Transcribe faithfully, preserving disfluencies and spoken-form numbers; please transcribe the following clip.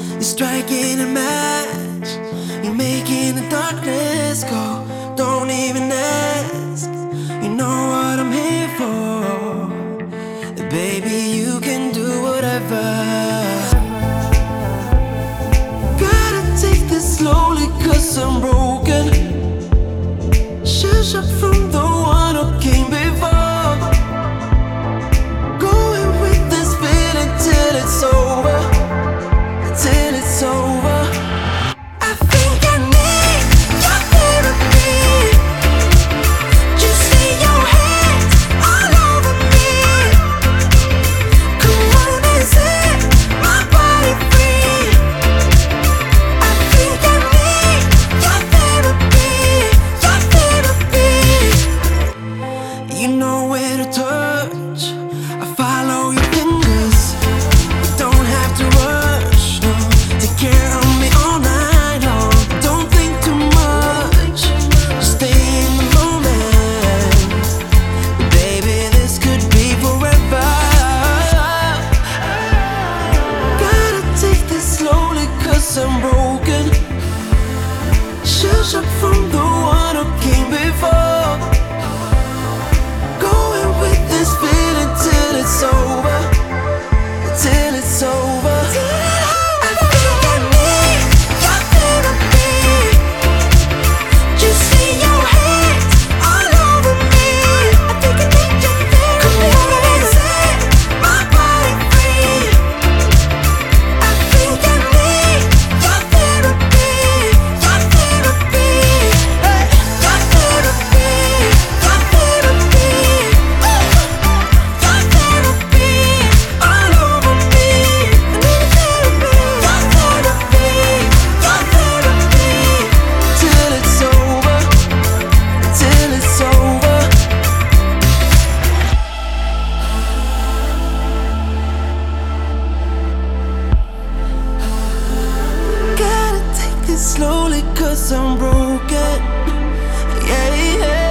You're striking a match. You're making the darkness go. Don't even ask. You know what I'm here for. Baby, you can do whatever. Gotta take this slowly, cause I'm broken. Shush up from the one who came before. Going with this feeling till it's over. Till it's over. I think I need your therapy. Just lay your hands all over me. Come on and set my body free. I think I need your therapy. Your therapy. You know where to touch. I follow your fingers. You don't have to rush, no. Take care of me all night long. Don't think too much. Just stay in the moment. Baby, this could be forever. Gotta take this slowly, cause I'm broken. Shush up from the one who came before. Going with this feeling till it's over. Till it's over. I think I need your therapy. Just lay your hands all over me. I think I need your therapy. Come on and set my body free. I think I need your therapy. Your therapy. Hey, your therapy. Your therapy. Your therapy. All over me. I need therapy. Your therapy. Your therapy. Till it's over. Till it's over. Gotta take this slowly, cause I'm broken. Yeah, yeah.